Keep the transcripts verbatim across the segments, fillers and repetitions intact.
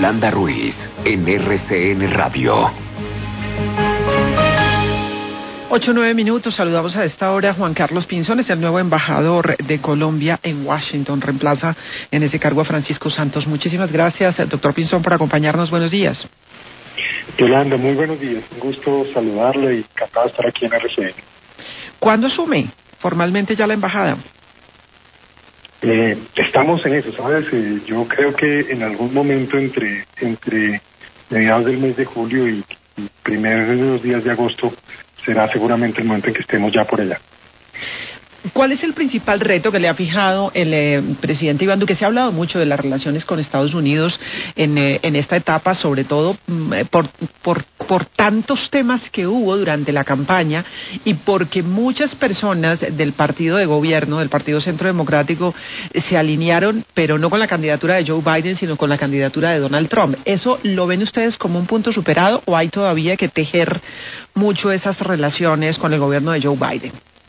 Yolanda Ruiz, en R C N Radio. Ocho, nueve minutos, saludamos a esta hora a Juan Carlos Pinzón, es el nuevo embajador de Colombia en Washington, reemplaza en ese cargo a Francisco Santos. Muchísimas gracias, doctor Pinzón, por acompañarnos, buenos días. Yolanda, muy buenos días, un gusto saludarle y encantado de estar aquí en R C N. ¿Cuándo asume formalmente ya la embajada? Eh, estamos en eso, ¿sabes? Eh, yo creo que en algún momento entre, entre mediados del mes de julio y, y primeros días de agosto será seguramente el momento en que estemos ya por allá. ¿Cuál es el principal reto que le ha fijado el eh, presidente Iván Duque? Se ha hablado mucho de las relaciones con Estados Unidos en, eh, en esta etapa, sobre todo mm, por, por, por tantos temas que hubo durante la campaña y porque muchas personas del partido de gobierno, del Partido Centro Democrático, se alinearon, pero no con la candidatura de Joe Biden, sino con la candidatura de Donald Trump. ¿Eso lo ven ustedes como un punto superado o hay todavía que tejer mucho esas relaciones con el gobierno de Joe Biden?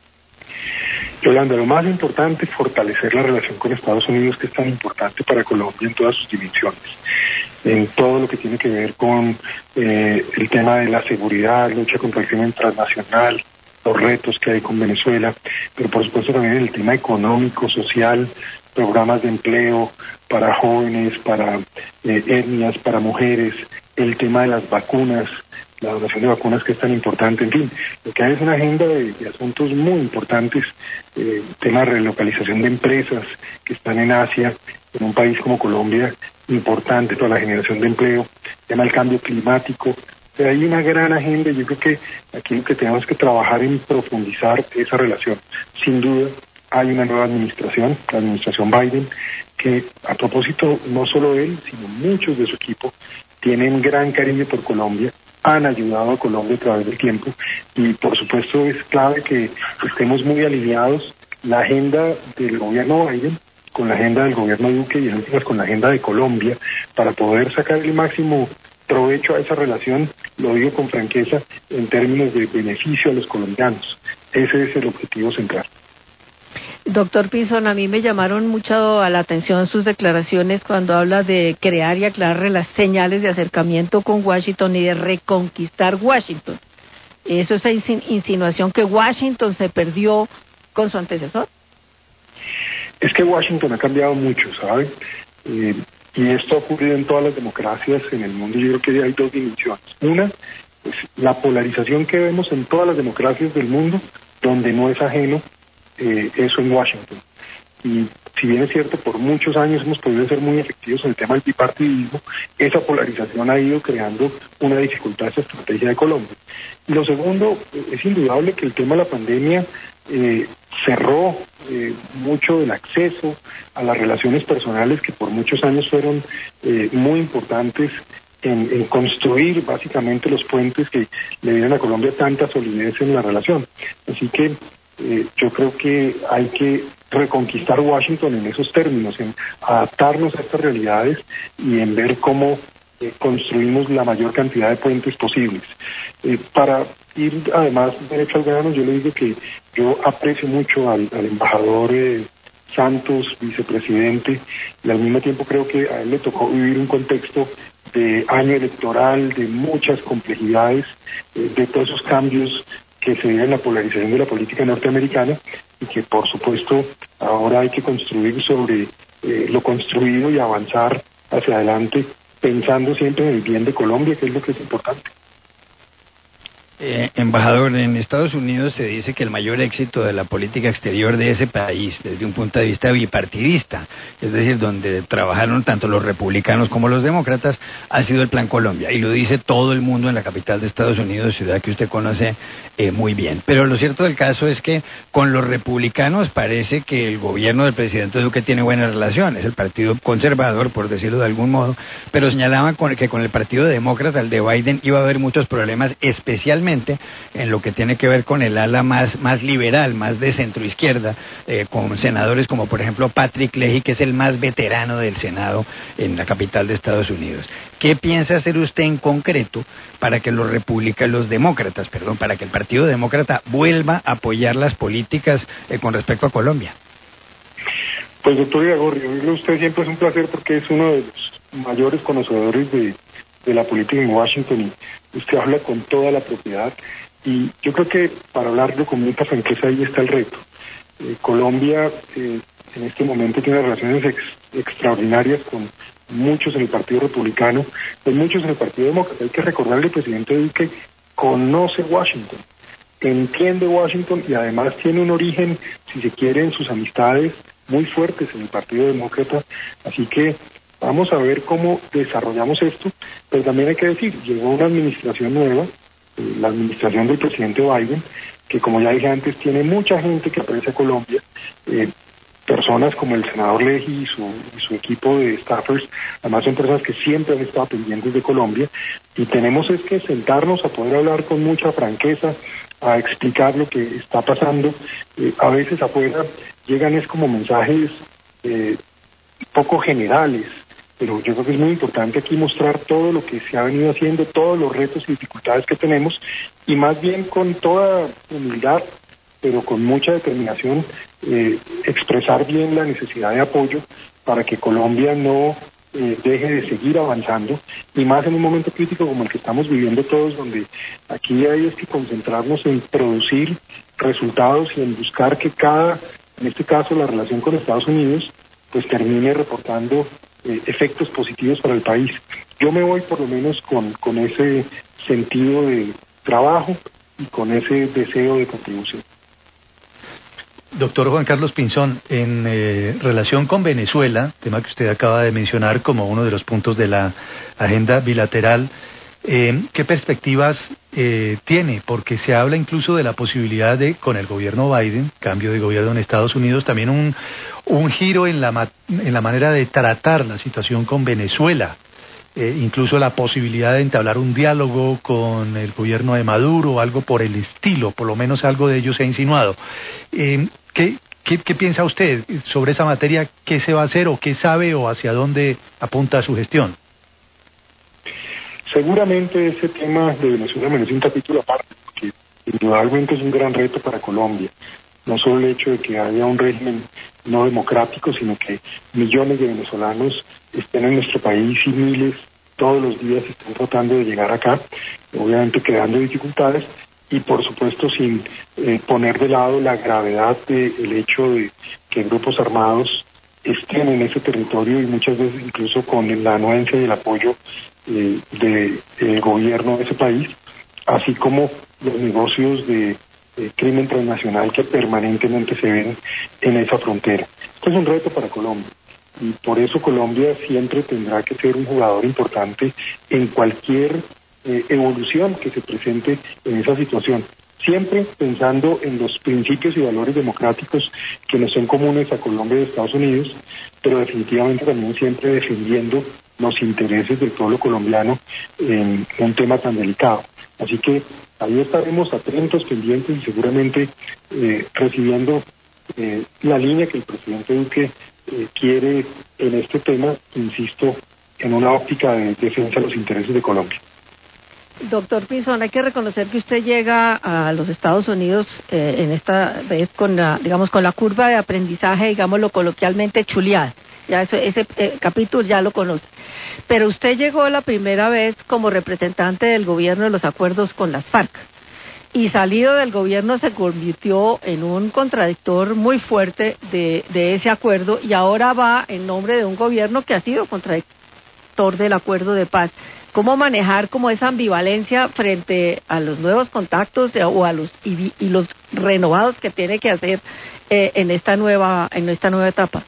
Yolanda, lo más importante es fortalecer la relación con Estados Unidos, que es tan importante para Colombia en todas sus dimensiones, en todo lo que tiene que ver con eh, el tema de la seguridad, lucha contra el crimen transnacional, los retos que hay con Venezuela, pero por supuesto también el tema económico, social, programas de empleo para jóvenes, para eh, etnias, para mujeres, el tema de las vacunas, la donación de vacunas que es tan importante, en fin, lo que hay es una agenda de, de asuntos muy importantes, eh, tema de relocalización de empresas que están en Asia, en un país como Colombia, importante para la generación de empleo, tema del cambio climático. O sea, hay una gran agenda y yo creo que aquí lo que tenemos que trabajar en profundizar esa relación. Sin duda, hay una nueva administración, la administración Biden, que a propósito, no solo él, sino muchos de su equipo, tienen gran cariño por Colombia, han ayudado a Colombia a través del tiempo y por supuesto es clave que estemos muy alineados la agenda del gobierno Biden con la agenda del gobierno Duque y en últimas con la agenda de Colombia para poder sacar el máximo provecho a esa relación, lo digo con franqueza, en términos de beneficio a los colombianos. Ese es el objetivo central. Doctor Pinzón, a mí me llamaron mucho a la atención sus declaraciones cuando habla de crear y aclarar las señales de acercamiento con Washington y de reconquistar Washington. ¿Eso es esa insinuación que Washington se perdió con su antecesor? Es que Washington ha cambiado mucho, ¿sabe? Eh, y esto ha ocurrido en todas las democracias en el mundo. Yo creo que hay dos dimensiones. Una, pues, la polarización que vemos en todas las democracias del mundo, donde no es ajeno Eh, eso en Washington. Y si bien es cierto, por muchos años hemos podido ser muy efectivos en el tema del bipartidismo, esa polarización ha ido creando una dificultad a esa estrategia de Colombia. Y lo segundo, es indudable que el tema de la pandemia eh, cerró eh, mucho del acceso a las relaciones personales que por muchos años fueron eh, muy importantes En, en construir básicamente los puentes que le dieron a Colombia tanta solidez en la relación. Así que eh, yo creo que hay que reconquistar Washington en esos términos, en adaptarnos a estas realidades y en ver cómo eh, construimos la mayor cantidad de puentes posibles. Eh, para ir además derecho al grano, yo le digo que yo aprecio mucho al, al embajador eh, Santos, vicepresidente, y al mismo tiempo creo que a él le tocó vivir un contexto de año electoral, de muchas complejidades, eh, de todos esos cambios que se viven en la polarización de la política norteamericana y que por supuesto ahora hay que construir sobre eh, lo construido y avanzar hacia adelante pensando siempre en el bien de Colombia, que es lo que es importante. Eh, embajador, en Estados Unidos se dice que el mayor éxito de la política exterior de ese país, desde un punto de vista bipartidista, es decir, donde trabajaron tanto los republicanos como los demócratas, ha sido el Plan Colombia, y lo dice todo el mundo en la capital de Estados Unidos, ciudad que usted conoce eh, muy bien. Pero lo cierto del caso es que con los republicanos parece que el gobierno del presidente Duque tiene buenas relaciones, el partido conservador, por decirlo de algún modo, pero señalaban con, que con el partido demócrata, el de Biden, iba a haber muchos problemas, especialmente en lo que tiene que ver con el ala más, más liberal, más de centroizquierda, eh, con senadores como por ejemplo Patrick Leahy, que es el más veterano del Senado en la capital de Estados Unidos. ¿Qué piensa hacer usted en concreto para que los republicanos, los demócratas, perdón, para que el Partido Demócrata vuelva a apoyar las políticas eh, con respecto a Colombia? Pues doctor Iragorri, oírlo usted siempre es un placer porque es uno de los mayores conocedores de, de la política en Washington y usted habla con toda la propiedad. Y yo creo que, para hablarlo con mucha franqueza, ahí está el reto. Eh, Colombia eh, en este momento tiene relaciones ex, extraordinarias con muchos en el Partido Republicano, con muchos en el Partido Demócrata. Hay que recordarle, el presidente Duque conoce Washington, entiende Washington y además tiene un origen, si se quiere, en sus amistades muy fuertes en el Partido Demócrata. Así que vamos a ver cómo desarrollamos esto, pero también hay que decir, llegó una administración nueva, eh, la administración del presidente Biden, que, como ya dije antes, tiene mucha gente que aprecia a Colombia, eh, personas como el senador Leahy y su, y su equipo de staffers. Además son personas que siempre han estado pendientes de Colombia, y tenemos es que sentarnos a poder hablar con mucha franqueza, a explicar lo que está pasando. Eh, a veces afuera llegan es como mensajes eh, poco generales, pero yo creo que es muy importante aquí mostrar todo lo que se ha venido haciendo, todos los retos y dificultades que tenemos, y más bien con toda humildad, pero con mucha determinación, eh, expresar bien la necesidad de apoyo para que Colombia no eh, deje de seguir avanzando, y más en un momento crítico como el que estamos viviendo todos, donde aquí hay es que concentrarnos en producir resultados y en buscar que cada, en este caso la relación con Estados Unidos, pues termine reportando eh, efectos positivos para el país. Yo me voy por lo menos con, con ese sentido de trabajo y con ese deseo de contribución. Doctor Juan Carlos Pinzón, en eh, relación con Venezuela, tema que usted acaba de mencionar como uno de los puntos de la agenda bilateral, eh, ¿qué perspectivas eh, tiene? Porque se habla incluso de la posibilidad de, con el gobierno Biden, cambio de gobierno en Estados Unidos, también un, un giro en la, en la manera de tratar la situación con Venezuela. Eh, incluso la posibilidad de entablar un diálogo con el gobierno de Maduro, algo por el estilo, por lo menos algo de ello se ha insinuado. Eh, ¿qué, qué, ¿Qué piensa usted sobre esa materia? ¿Qué se va a hacer o qué sabe o hacia dónde apunta su gestión? Seguramente ese tema de Venezuela merece un capítulo aparte, porque indudablemente es un gran reto para Colombia. No solo el hecho de que haya un régimen no democrático, sino que millones de venezolanos estén en nuestro país y miles todos los días están tratando de llegar acá, obviamente creando dificultades y por supuesto sin eh, poner de lado la gravedad del hecho de que grupos armados estén en ese territorio y muchas veces incluso con la anuencia y el apoyo eh, del gobierno de ese país, así como los negocios de Eh, crimen transnacional que permanentemente se ven en esa frontera. Esto es un reto para Colombia y por eso Colombia siempre tendrá que ser un jugador importante en cualquier eh, evolución que se presente en esa situación, siempre pensando en los principios y valores democráticos que nos son comunes a Colombia y a Estados Unidos, pero definitivamente también siempre defendiendo los intereses del pueblo colombiano en un tema tan delicado. Así que ahí estaremos atentos, pendientes y seguramente eh, recibiendo eh, la línea que el presidente Duque eh, quiere en este tema, insisto, en una óptica de defensa de los intereses de Colombia. Doctor Pinzón, hay que reconocer que usted llega a los Estados Unidos eh, en esta vez con la, digamos, con la curva de aprendizaje, digámoslo coloquialmente, chuleada. Ya eso, ese eh, capítulo ya lo conoce. Pero usted llegó la primera vez como representante del gobierno de los acuerdos con las FARC. Y salido del gobierno se convirtió en un contradictor muy fuerte de, de ese acuerdo y ahora va en nombre de un gobierno que ha sido contradictor del acuerdo de paz. ¿Cómo manejar como esa ambivalencia frente a los nuevos contactos de, o a los y, y los renovados que tiene que hacer eh, en esta nueva en esta nueva etapa?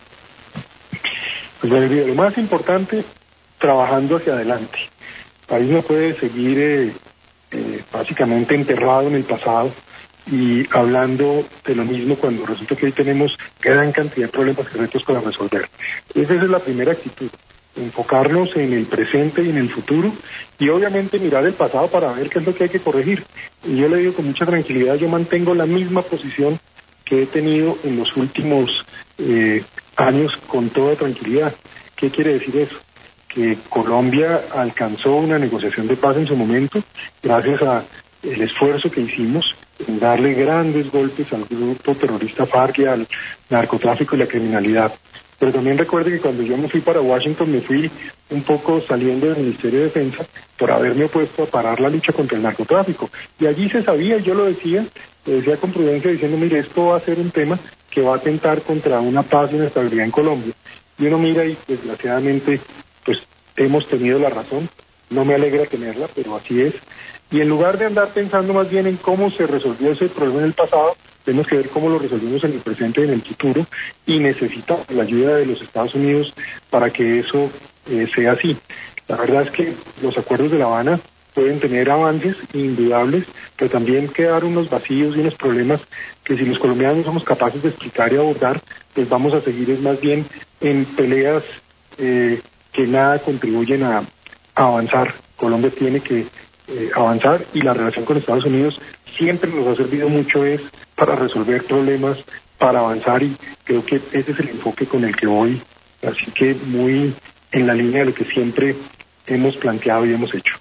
Pues lo más importante, trabajando hacia adelante. El país no puede seguir eh, eh, básicamente enterrado en el pasado y hablando de lo mismo cuando resulta que hoy tenemos gran cantidad de problemas y retos para resolver. Esa es la primera actitud, enfocarnos en el presente y en el futuro y obviamente mirar el pasado para ver qué es lo que hay que corregir. Y yo le digo con mucha tranquilidad, yo mantengo la misma posición que he tenido en los últimos eh, años con toda tranquilidad. ¿Qué quiere decir eso? Que Colombia alcanzó una negociación de paz en su momento gracias a el esfuerzo que hicimos en darle grandes golpes al grupo terrorista FARC y al narcotráfico y la criminalidad. Pero también recuerde que cuando yo me fui para Washington me fui un poco saliendo del Ministerio de Defensa por haberme opuesto a parar la lucha contra el narcotráfico. Y allí se sabía, yo lo decía, lo decía con prudencia diciendo, mire, esto va a ser un tema que va a atentar contra una paz y una estabilidad en Colombia. Y uno mira y desgraciadamente pues hemos tenido la razón. No me alegra tenerla, pero así es. Y en lugar de andar pensando más bien en cómo se resolvió ese problema en el pasado, tenemos que ver cómo lo resolvimos en el presente y en el futuro, y necesitamos la ayuda de los Estados Unidos para que eso eh, sea así. La verdad es que los acuerdos de La Habana pueden tener avances indudables, pero también quedar unos vacíos y unos problemas que si los colombianos no somos capaces de explicar y abordar, pues vamos a seguir es más bien en peleas eh, que nada contribuyen a, a avanzar. Colombia tiene que eh, avanzar, y la relación con Estados Unidos siempre nos ha servido mucho es para resolver problemas, para avanzar, y creo que ese es el enfoque con el que voy, así que muy en la línea de lo que siempre hemos planteado y hemos hecho.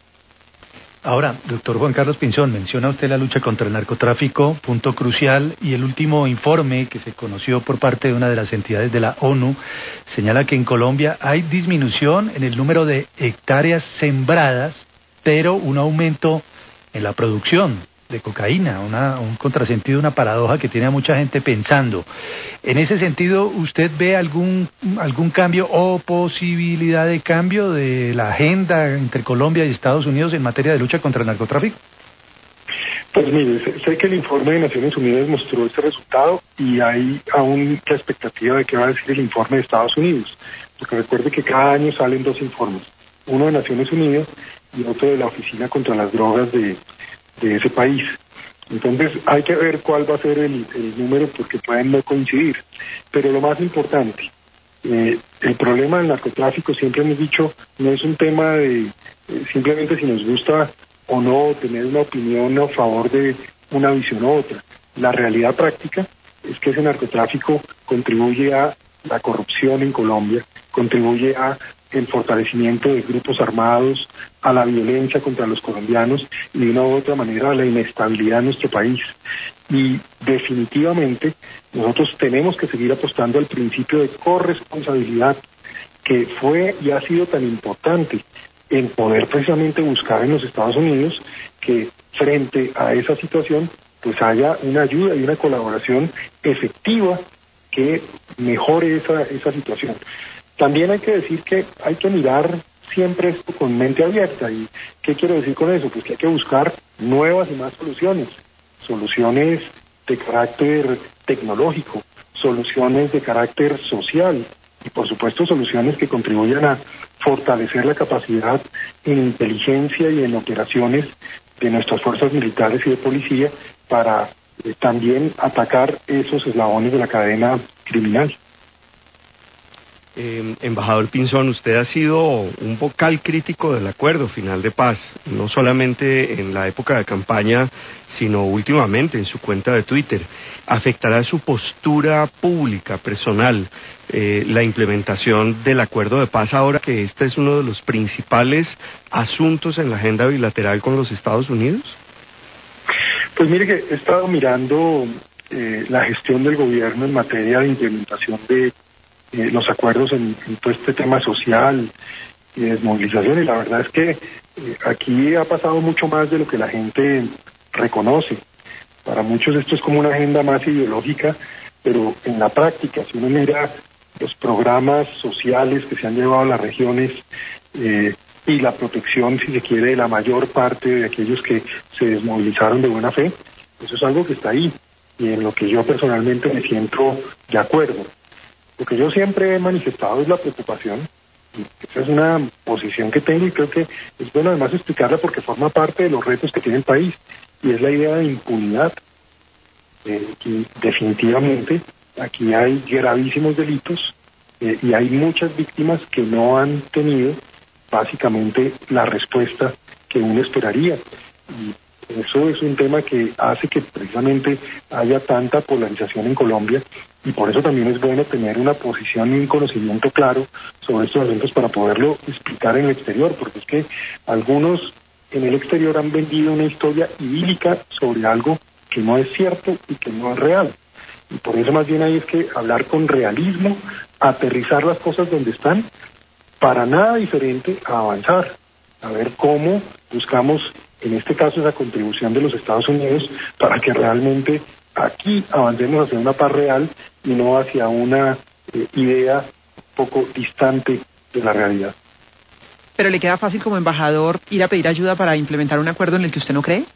Ahora, doctor Juan Carlos Pinzón, menciona usted la lucha contra el narcotráfico, punto crucial, y el último informe que se conoció por parte de una de las entidades de la ONU señala que en Colombia hay disminución en el número de hectáreas sembradas, pero un aumento en la producción de cocaína, una, un contrasentido, una paradoja que tiene a mucha gente pensando. En ese sentido, ¿usted ve algún algún cambio o posibilidad de cambio de la agenda entre Colombia y Estados Unidos en materia de lucha contra el narcotráfico? Pues mire, sé, sé que el informe de Naciones Unidas mostró este resultado, y hay aún la expectativa de qué va a decir el informe de Estados Unidos, porque recuerde que cada año salen dos informes, uno de Naciones Unidas y otro de la Oficina contra las Drogas de de ese país. Entonces hay que ver cuál va a ser el, el número, porque pueden no coincidir. Pero lo más importante, eh, el problema del narcotráfico, siempre hemos dicho, no es un tema de eh, simplemente si nos gusta o no tener una opinión a favor de una visión u otra. La realidad práctica es que ese narcotráfico contribuye a la corrupción en Colombia, contribuye a el fortalecimiento de grupos armados, a la violencia contra los colombianos y de una u otra manera a la inestabilidad en nuestro país. Y definitivamente nosotros tenemos que seguir apostando al principio de corresponsabilidad, que fue y ha sido tan importante en poder precisamente buscar en los Estados Unidos que frente a esa situación pues haya una ayuda y una colaboración efectiva que mejore esa, esa situación. También hay que decir que hay que mirar siempre esto con mente abierta. ¿Y qué quiero decir con eso? Pues que hay que buscar nuevas y más soluciones, soluciones de carácter tecnológico, soluciones de carácter social y por supuesto soluciones que contribuyan a fortalecer la capacidad en inteligencia y en operaciones de nuestras fuerzas militares y de policía para eh, también atacar esos eslabones de la cadena criminal. Eh, embajador Pinzón, usted ha sido un vocal crítico del acuerdo final de paz, no solamente en la época de campaña, sino últimamente en su cuenta de Twitter. ¿Afectará su postura pública, personal, eh, la implementación del acuerdo de paz ahora que este es uno de los principales asuntos en la agenda bilateral con los Estados Unidos? Pues mire que he estado mirando eh, la gestión del gobierno en materia de implementación de Eh, los acuerdos en, en todo este tema social y desmovilización, y la verdad es que eh, aquí ha pasado mucho más de lo que la gente reconoce. Para muchos esto es como una agenda más ideológica, pero en la práctica, si uno mira los programas sociales que se han llevado a las regiones eh, y la protección, si se quiere, de la mayor parte de aquellos que se desmovilizaron de buena fe, eso es algo que está ahí y en lo que yo personalmente me siento de acuerdo. Lo que yo siempre he manifestado es la preocupación, y esa es una posición que tengo y creo que es bueno además explicarla porque forma parte de los retos que tiene el país, y es la idea de impunidad. Eh, y definitivamente aquí hay gravísimos delitos eh, y hay muchas víctimas que no han tenido básicamente la respuesta que uno esperaría. Y eso es un tema que hace que precisamente haya tanta polarización en Colombia, y por eso también es bueno tener una posición y un conocimiento claro sobre estos asuntos para poderlo explicar en el exterior, porque es que algunos en el exterior han vendido una historia idílica sobre algo que no es cierto y que no es real. Y por eso más bien hay es que hablar con realismo, aterrizar las cosas donde están, para nada diferente a avanzar, a ver cómo buscamos, en este caso, esa contribución de los Estados Unidos para que realmente aquí avancemos hacia una paz real y no hacia una eh, idea un poco distante de la realidad. ¿Pero le queda fácil como embajador ir a pedir ayuda para implementar un acuerdo en el que usted no cree?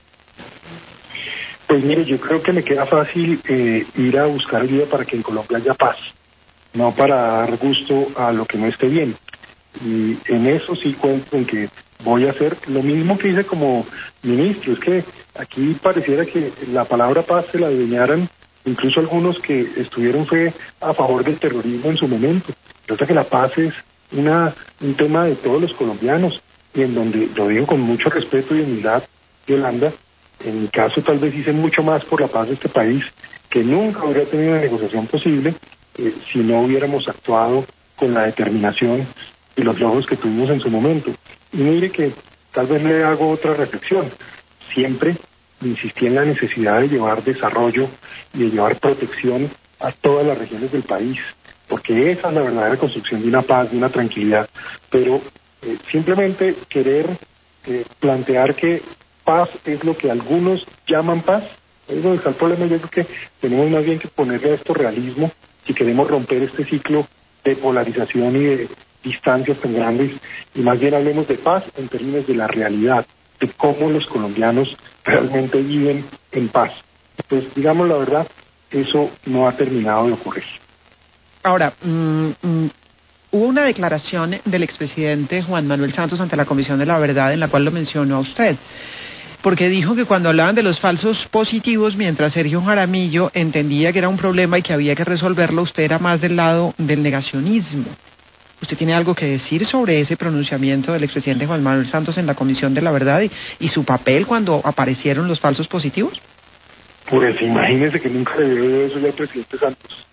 Pues mire, yo creo que me queda fácil eh, ir a buscar ayuda para que en Colombia haya paz, no para dar gusto a lo que no esté bien. Y en eso sí cuento en que voy a hacer lo mismo que hice como ministro. Es que aquí pareciera que la palabra paz se la adueñaran incluso algunos que estuvieron fue a favor del terrorismo en su momento. Resulta que la paz es una un tema de todos los colombianos, y en donde, lo digo con mucho respeto y humildad, Yolanda, en mi caso tal vez hice mucho más por la paz de este país, que nunca hubiera tenido una negociación posible eh, si no hubiéramos actuado con la determinación y los logros que tuvimos en su momento. Y mire que tal vez le hago otra reflexión. Siempre insistí en la necesidad de llevar desarrollo y de llevar protección a todas las regiones del país, porque esa es la verdadera construcción de una paz, de una tranquilidad. Pero eh, simplemente querer eh, plantear que paz es lo que algunos llaman paz, ahí es donde está el problema. Yo creo que tenemos más bien que ponerle a esto realismo si queremos romper este ciclo de polarización y de distancias tan grandes, y más bien hablemos de paz en términos de la realidad, de cómo los colombianos realmente viven en paz. Pues digamos la verdad, eso no ha terminado de ocurrir. Ahora, mmm, mmm, hubo una declaración del expresidente Juan Manuel Santos ante la Comisión de la Verdad en la cual lo mencionó a usted, porque dijo que cuando hablaban de los falsos positivos, mientras Sergio Jaramillo entendía que era un problema y que había que resolverlo, usted era más del lado del negacionismo. ¿Usted tiene algo que decir sobre ese pronunciamiento del expresidente Juan Manuel Santos en la Comisión de la Verdad y, y su papel cuando aparecieron los falsos positivos? Pues imagínese que nunca le veo eso ya al presidente Santos.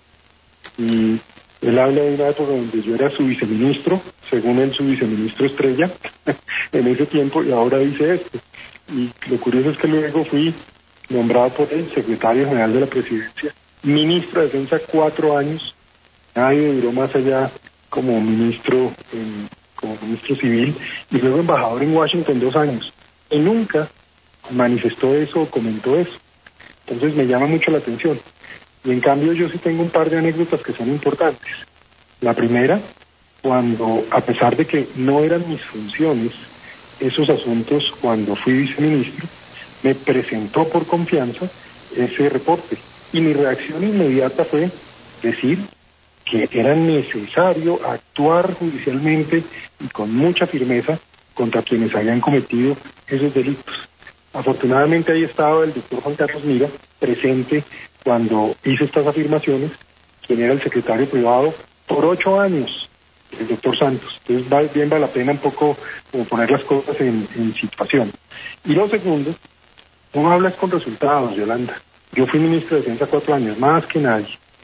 Y él habla de una época donde yo era su viceministro, según él su viceministro estrella, en ese tiempo, y ahora dice esto. Y lo curioso es que luego fui nombrado por el secretario general de la presidencia, ministro de Defensa cuatro años, nadie duró más allá como ministro, en, como ministro civil, y luego embajador en Washington dos años, y nunca manifestó eso o comentó eso. Entonces me llama mucho la atención. Y en cambio yo sí tengo un par de anécdotas que son importantes. La primera, cuando, a pesar de que no eran mis funciones esos asuntos, cuando fui viceministro, me presentó por confianza ese reporte. Y mi reacción inmediata fue decir que era necesario actuar judicialmente y con mucha firmeza contra quienes habían cometido esos delitos. Afortunadamente ahí estaba el doctor Juan Carlos Mira, presente cuando hice estas afirmaciones, quien era el secretario privado por ocho años, el doctor Santos. Entonces va, bien vale la pena un poco como poner las cosas en, en situación. Y lo segundo, uno habla con resultados, Yolanda. Yo fui ministro de Defensa cuatro años, más que nadie.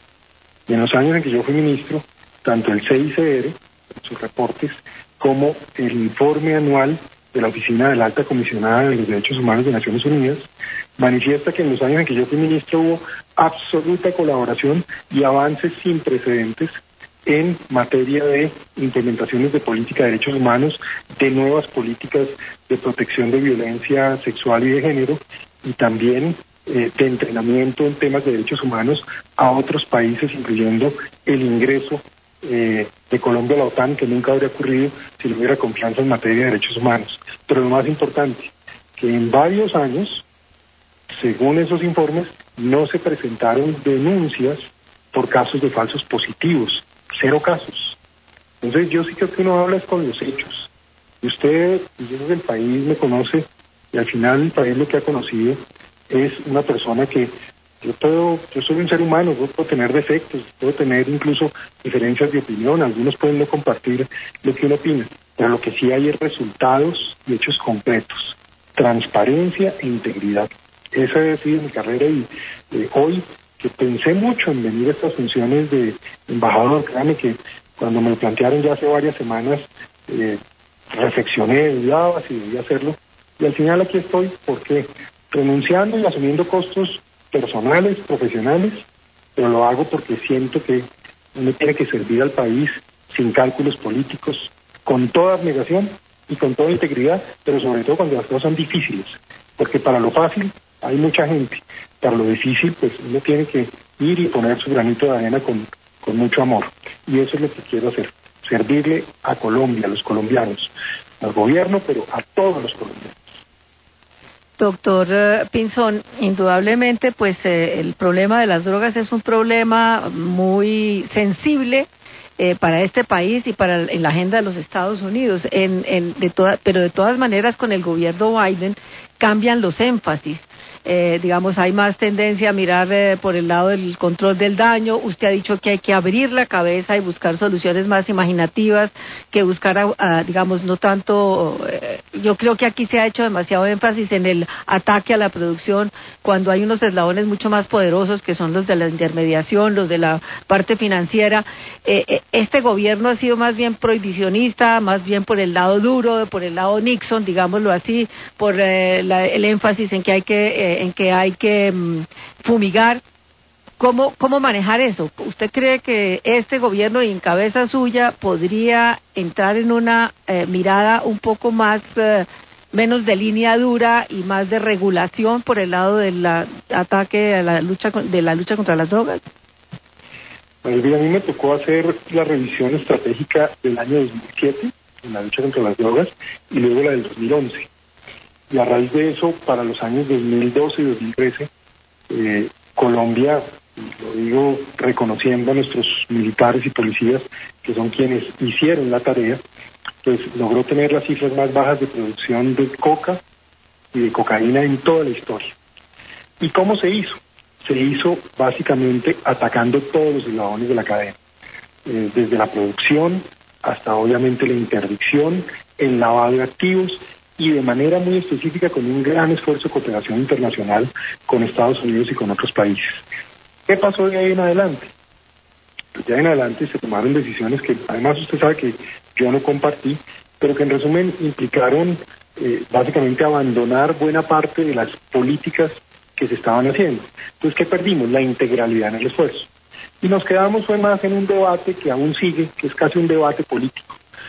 Y en los años en que yo fui ministro, tanto el C I C R, sus reportes, como el informe anual de la Oficina de la Alta Comisionada de los Derechos Humanos de Naciones Unidas, manifiesta que en los años en que yo fui ministro hubo absoluta colaboración y avances sin precedentes en materia de implementaciones de política de derechos humanos, de nuevas políticas de protección de violencia sexual y de género, y también eh, de entrenamiento en temas de derechos humanos a otros países, incluyendo el ingreso eh, de Colombia a la OTAN, que nunca habría ocurrido si no hubiera confianza en materia de derechos humanos. Pero lo más importante, que en varios años, según esos informes, no se presentaron denuncias por casos de falsos positivos, cero casos. Entonces yo sí creo que uno habla es con los hechos. Y usted, y yo creo que el país me conoce, y al final el país lo que ha conocido es una persona que yo puedo, yo soy un ser humano, yo puedo tener defectos, puedo tener incluso diferencias de opinión, algunos pueden no compartir lo que uno opina, pero lo que sí hay es resultados y hechos concretos, transparencia e integridad. Esa ha sido mi carrera, y eh, hoy que pensé mucho en venir a estas funciones de embajador, créame que cuando me lo plantearon ya hace varias semanas, eh, reflexioné, dudaba si debía hacerlo, y al final aquí estoy, porque renunciando y asumiendo costos personales, profesionales, pero lo hago porque siento que uno tiene que servir al país sin cálculos políticos, con toda abnegación y con toda integridad, pero sobre todo cuando las cosas son difíciles, porque para lo fácil hay mucha gente, para lo difícil pues uno tiene que ir y poner su granito de arena con, con mucho amor, y eso es lo que quiero hacer, servirle a Colombia, a los colombianos, al gobierno, pero a todos los colombianos. Doctor eh, Pinzón, indudablemente pues eh, el problema de las drogas es un problema muy sensible eh, para este país y para en la agenda de los Estados Unidos, en, en, de toda, pero de todas maneras con el gobierno Biden cambian los énfasis. Eh, digamos, hay más tendencia a mirar eh, por el lado del control del daño. Usted ha dicho que hay que abrir la cabeza y buscar soluciones más imaginativas, que buscar, a, a, digamos, no tanto... Eh, yo creo que aquí se ha hecho demasiado énfasis en el ataque a la producción, cuando hay unos eslabones mucho más poderosos, que son los de la intermediación, los de la parte financiera. Eh, este gobierno ha sido más bien prohibicionista, más bien por el lado duro, por el lado Nixon, digámoslo así, por eh, la, el énfasis en que hay que... Eh, en que hay que um, fumigar. ¿Cómo, ¿Cómo manejar eso? ¿Usted cree que este gobierno y en cabeza suya podría entrar en una eh, mirada un poco más, eh, menos de línea dura y más de regulación por el lado del ataque a la lucha, de la lucha contra las drogas? Pues bien, a mí me tocó hacer la revisión estratégica del año dos mil siete en la lucha contra las drogas y luego la del dos mil once. Y a raíz de eso, para los años dos mil doce y dos mil trece, eh, Colombia, lo digo reconociendo a nuestros militares y policías, que son quienes hicieron la tarea, pues logró tener las cifras más bajas de producción de coca y de cocaína en toda la historia. ¿Y cómo se hizo? Se hizo básicamente atacando todos los eslabones de la cadena, eh, desde la producción hasta obviamente la interdicción, el lavado de activos, y de manera muy específica con un gran esfuerzo de cooperación internacional con Estados Unidos y con otros países. ¿Qué pasó de ahí en adelante? Pues de ahí en adelante se tomaron decisiones que además usted sabe que yo no compartí, pero que en resumen implicaron eh, básicamente abandonar buena parte de las políticas que se estaban haciendo. Entonces, ¿qué perdimos? La integralidad en el esfuerzo. Y nos quedamos fue más en un debate que aún sigue, que es casi un debate político.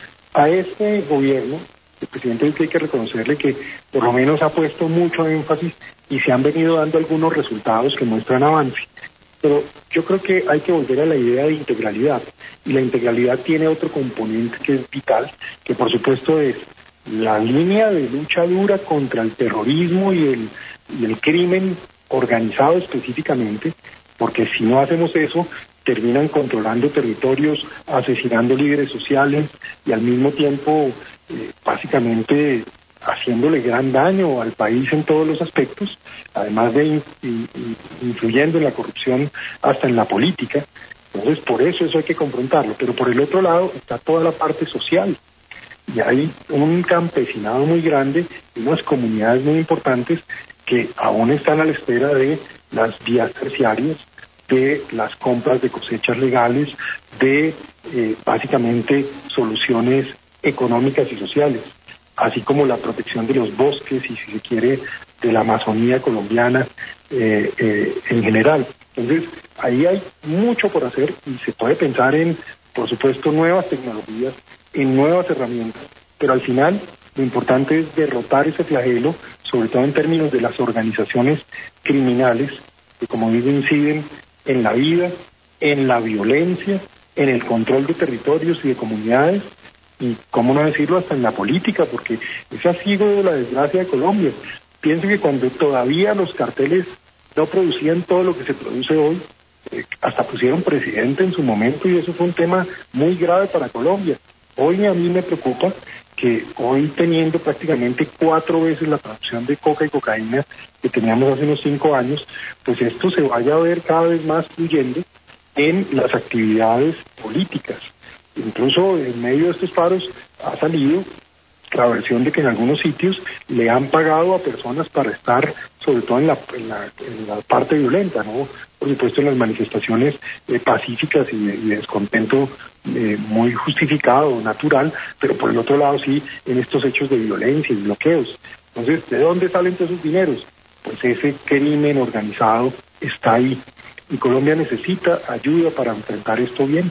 A este gobierno, el presidente Duque, hay que reconocerle que por lo menos ha puesto mucho énfasis y se han venido dando algunos resultados que muestran avance. Pero yo creo que hay que volver a la idea de integralidad, y la integralidad tiene otro componente que es vital, que por supuesto es la línea de lucha dura contra el terrorismo y el, y el crimen organizado específicamente, porque si no hacemos eso, terminan controlando territorios, asesinando líderes sociales y al mismo tiempo eh, básicamente haciéndole gran daño al país en todos los aspectos, además de in, in, influyendo en la corrupción hasta en la política. Entonces, por eso eso hay que confrontarlo. Pero por el otro lado está toda la parte social. Y hay un campesinado muy grande y unas comunidades muy importantes que aún están a la espera de las vías terciarias, de las compras de cosechas legales, de eh, básicamente soluciones económicas y sociales, así como la protección de los bosques y, si se quiere, de la Amazonía colombiana eh, eh, en general. Entonces, ahí hay mucho por hacer y se puede pensar en, por supuesto, nuevas tecnologías, en nuevas herramientas, pero al final lo importante es derrotar ese flagelo, sobre todo en términos de las organizaciones criminales, que como digo inciden en la vida, en la violencia, en el control de territorios y de comunidades, y cómo no decirlo, hasta en la política, porque esa ha sido la desgracia de Colombia. Pienso que cuando todavía los carteles no producían todo lo que se produce hoy, eh, hasta pusieron presidente en su momento, y eso fue un tema muy grave para Colombia. Hoy a mí me preocupa que hoy, teniendo prácticamente cuatro veces la producción de coca y cocaína que teníamos hace unos cinco años, pues esto se vaya a ver cada vez más fluyendo en las actividades políticas. Incluso en medio de estos paros ha salido la versión de que en algunos sitios le han pagado a personas para estar, sobre todo en la, en la, en la parte violenta, ¿no? Por supuesto en las manifestaciones eh, pacíficas y de, y de descontento eh, muy justificado, natural, pero por el otro lado sí en estos hechos de violencia y bloqueos. Entonces, ¿de dónde salen todos esos dineros? Pues ese crimen organizado está ahí. y Colombia necesita ayuda para enfrentar esto bien.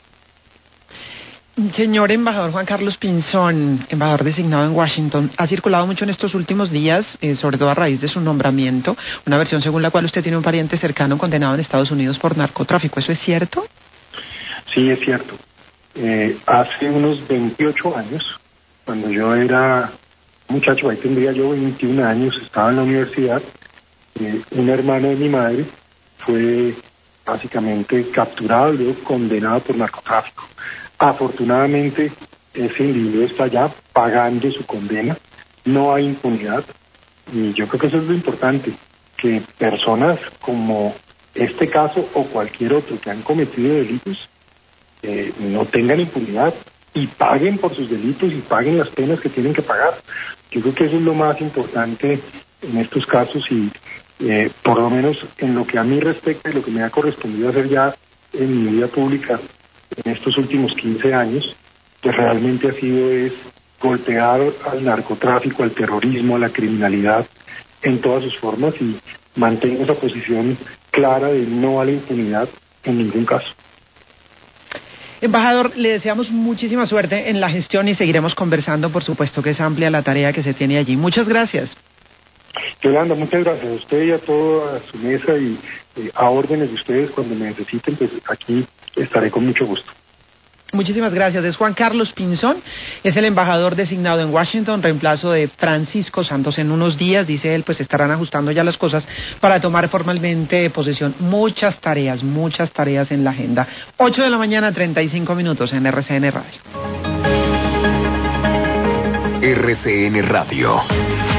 Señor embajador Juan Carlos Pinzón, embajador designado en Washington, ha circulado mucho en estos últimos días, eh, sobre todo a raíz de su nombramiento, una versión según la cual usted tiene un pariente cercano condenado en Estados Unidos por narcotráfico. ¿Eso es cierto? Sí, es cierto. Eh, hace unos veintiocho años, cuando yo era muchacho, ahí tendría yo veintiún años, estaba en la universidad, eh, un hermano de mi madre fue básicamente capturado y luego condenado por narcotráfico. Afortunadamente, ese individuo está ya pagando su condena, no hay impunidad, y yo creo que eso es lo importante, que personas como este caso o cualquier otro que han cometido delitos eh, no tengan impunidad y paguen por sus delitos y paguen las penas que tienen que pagar. Yo creo que eso es lo más importante en estos casos y eh, por lo menos en lo que a mí respecta y lo que me ha correspondido hacer ya en mi vida pública en estos últimos quince años, que realmente ha sido es golpear al narcotráfico, al terrorismo, a la criminalidad en todas sus formas y mantengo esa posición clara de no a la impunidad en ningún caso. Embajador, le deseamos muchísima suerte en la gestión y seguiremos conversando, por supuesto que es amplia la tarea que se tiene allí. Muchas gracias. Yolanda, muchas gracias a usted y a toda su mesa y eh, a órdenes de ustedes cuando me necesiten, pues aquí estaré con mucho gusto. Muchísimas gracias. Es Juan Carlos Pinzón, es el embajador designado en Washington, reemplazo de Francisco Santos en unos días. Dice él, pues estarán ajustando ya las cosas para tomar formalmente posesión. Muchas tareas, muchas tareas en la agenda. ocho de la mañana, treinta y cinco minutos en R C N Radio. R C N Radio.